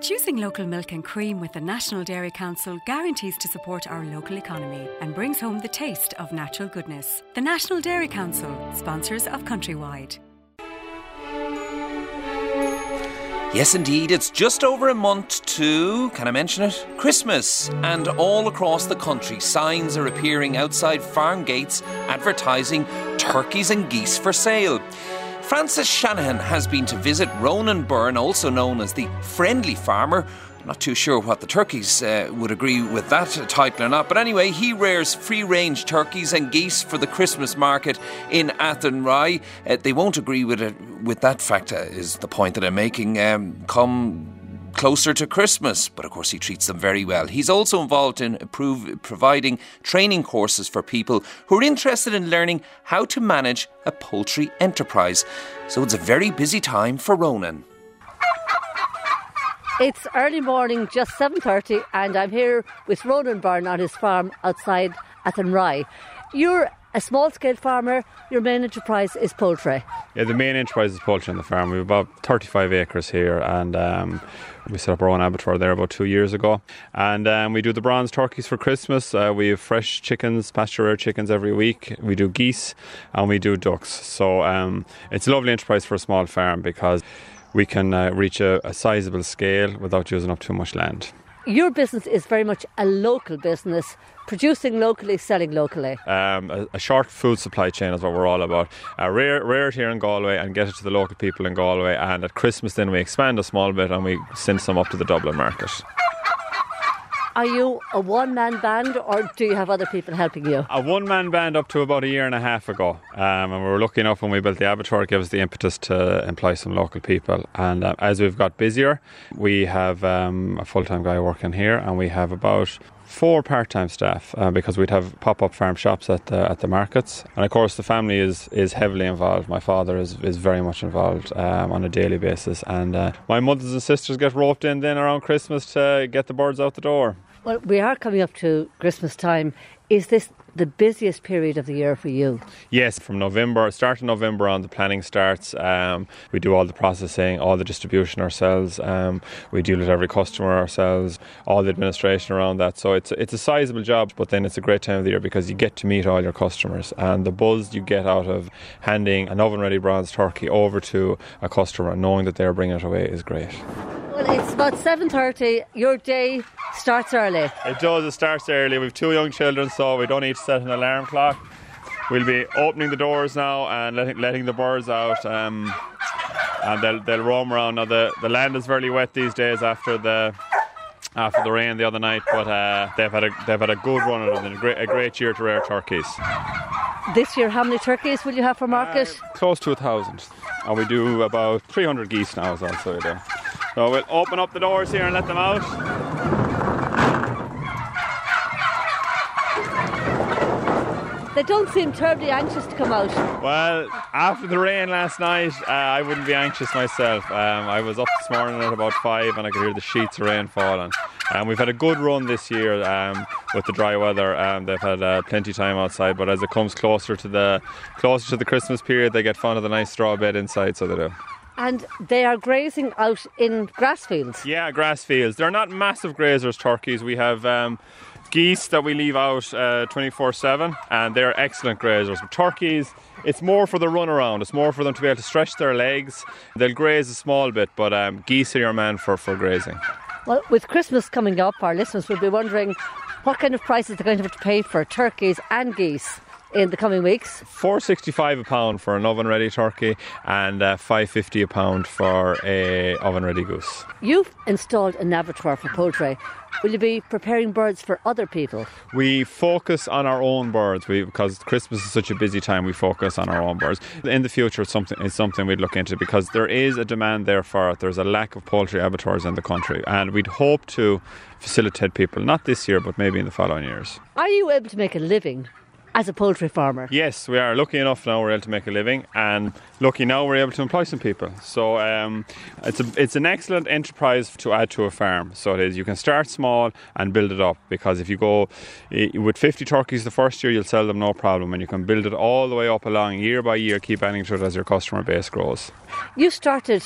Choosing local milk and cream with the National Dairy Council guarantees to support our local economy and brings home the taste of natural goodness. The National Dairy Council, sponsors of Countrywide. Yes, indeed, it's just over a month to, can I mention it, Christmas. And all across the country, signs are appearing outside farm gates advertising turkeys and geese for sale. Francis Shanahan has been to visit Ronan Byrne, also known as the Friendly Farmer. Not too sure what the turkeys would agree with that title or not. But anyway, he rears free-range turkeys and geese for the Christmas market in Athenry. They won't agree with that fact, is the point that I'm making. Come closer to Christmas, but of course he treats them very well. He's also involved in providing training courses for people who are interested in learning how to manage a poultry enterprise. So it's a very busy time for Ronan. It's early morning, just 7:30, and I'm here with Ronan Byrne on his farm outside Athenry. You're a small-scale farmer. Your main enterprise is poultry. Yeah, the main enterprise is poultry on the farm. We have about 35 acres here, and we set up our own abattoir there about 2 years ago. And we do the bronze turkeys for Christmas. We have fresh chickens, pasture-reared chickens every week. We do geese, and we do ducks. So it's a lovely enterprise for a small farm because we can reach a sizable scale without using up too much land. Your business is very much a local business, producing locally, selling locally. A short food supply chain is what we're all about. Rear it here in Galway and get it to the local people in Galway, and at Christmas then we expand a small bit and we send some up to the Dublin market. Are you a one-man band or do you have other people helping you? A one-man band up to about a year and a half ago. And we were lucky enough when we built the abattoir, it gave us the impetus to employ some local people. And as we've got busier, we have a full-time guy working here, and we have about 4 part-time staff because we'd have pop-up farm shops at the markets. And of course the family is heavily involved. My father is very much involved on a daily basis, and my mothers and sisters get roped in then around Christmas to get the birds out the door. Well, we are coming up to Christmas time. Is this the busiest period of the year for you? Yes, from start of November on, the planning starts. We do all the processing, all the distribution ourselves. We deal with every customer ourselves, all the administration around that. So it's a sizable job, but then it's a great time of the year because you get to meet all your customers, and the buzz you get out of handing an oven-ready bronze turkey over to a customer, knowing that they're bringing it away, is great. Well, it's about 7:30. Your day starts early. It does. It starts early. We have 2 young children, so we don't need to set an alarm clock. We'll be opening the doors now and letting the birds out, and they'll roam around. Now the land is very wet these days after the rain the other night, but they've had a good run at it. A great year to rear turkeys. This year, how many turkeys will you have for market? Close to 1,000, and we do about 300 geese now as well. So we'll open up the doors here and let them out. They don't seem terribly anxious to come out. Well, after the rain last night, I wouldn't be anxious myself. I was up this morning at about 5 and I could hear the sheets of rain falling. We've had a good run this year with the dry weather. They've had plenty of time outside, but as it comes closer to the Christmas period, they get fond of the nice straw bed inside, so they do. And they are grazing out in grass fields? Yeah, grass fields. They're not massive grazers, turkeys. We have geese that we leave out 24/7, and they're excellent grazers. But turkeys, it's more for the run around. It's more for them to be able to stretch their legs. They'll graze a small bit, but geese are your man for grazing. Well, with Christmas coming up, our listeners will be wondering what kind of prices they're going to have to pay for turkeys and geese in the coming weeks. $4.65 a pound for an oven-ready turkey, and $5.50 a pound for a oven-ready goose. You've installed an abattoir for poultry. Will you be preparing birds for other people? We focus on our own birds because Christmas is such a busy time. We focus on our own birds. In the future, it's something we'd look into because there is a demand there for it. There's a lack of poultry abattoirs in the country, and we'd hope to facilitate people, not this year, but maybe in the following years. Are you able to make a living as a poultry farmer? Yes, we are. Lucky enough now we're able to make a living, and lucky now we're able to employ some people. So it's an excellent enterprise to add to a farm. So it is. You can start small and build it up, because if you go with 50 turkeys the first year, you'll sell them no problem, and you can build it all the way up along year by year, keep adding to it as your customer base grows. You started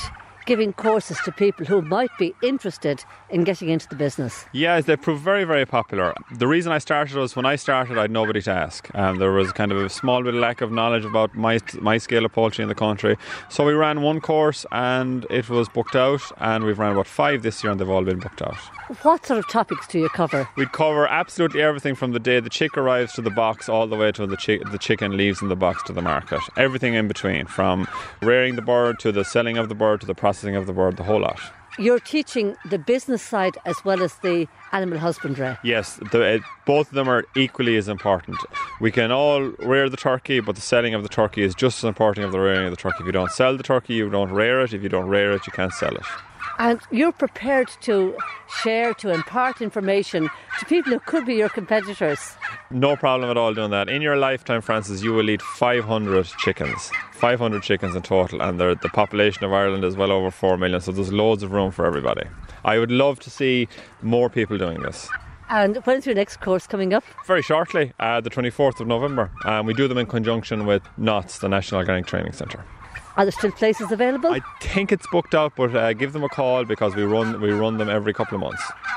giving courses to people who might be interested in getting into the business? Yes, they proved very, very popular. The reason I started was when I started, I had nobody to ask. There was kind of a small bit of lack of knowledge about my scale of poultry in the country. So we ran one course and it was booked out, and we've ran about 5 this year and they've all been booked out. What sort of topics do you cover? We'd cover absolutely everything from the day the chick arrives to the box all the way to the chicken leaves in the box to the market. Everything in between, from rearing the bird to the selling of the bird to the processing of the bird, the whole lot. You're teaching the business side as well as the animal husbandry. Yes, both of them are equally as important. We can all rear the turkey, but the selling of the turkey is just as important as the rearing of the turkey. If you don't sell the turkey, you don't rear it. If you don't rear it, you can't sell it. And you're prepared to share, to impart information to people who could be your competitors. No problem at all doing that. In your lifetime, Francis, you will eat 500 chickens. 500 chickens in total, and the population of Ireland is well over 4 million, so there's loads of room for everybody. I would love to see more people doing this. And when's your next course coming up? Very shortly, the 24th of November. We do them in conjunction with NOTS, the National Organic Training Centre. Are there still places available? I think it's booked out, but give them a call because we run them every couple of months.